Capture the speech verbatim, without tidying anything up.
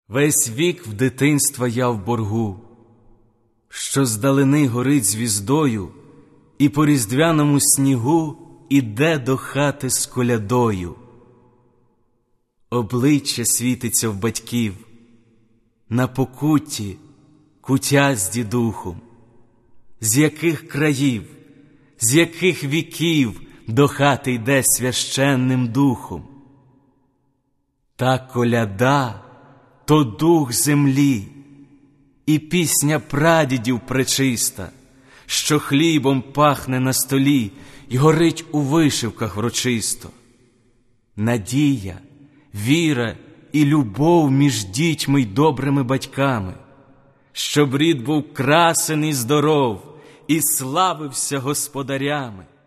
Весь вік в дитинства я в боргу, що здалени горить звіздою, і по різдвяному снігу іде до хати з колядою. Обличчя світиться в батьків, на покутті кутя з дідухом. З яких країв, з яких віків до хати йде священним духом? Та коляда — то дух землі, і пісня прадідів пречиста, що хлібом пахне на столі й горить у вишивках врочисто. Надія, віра і любов між дітьми й добрими батьками, щоб рід був красен і здоров, і славився господарями.